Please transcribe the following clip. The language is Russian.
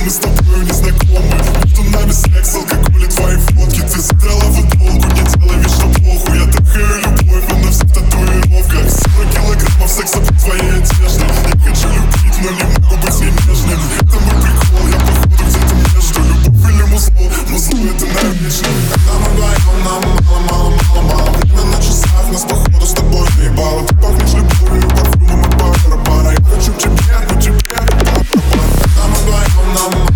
мы с тобой не знакомы. Между нами секс, алкоголь и твои фотки. Ты задрала футболку, не делай вид, что плохо. Я трахаю любовь, она вся в татуировках. 40 килограммов секса по твоей одежде. Я хочу любить, но не могу быть ей нежным. Это мой прикол, я походу где-то между. Любовь или музло, музло это навечно. Когда мы вдвоем, нам мало. Время на часах, нас походу с тобой наебало. Ты пахнешь любовью, парфюмом от пара. Я хочу к тебе, но тебе. Когда мы вдвоем, нам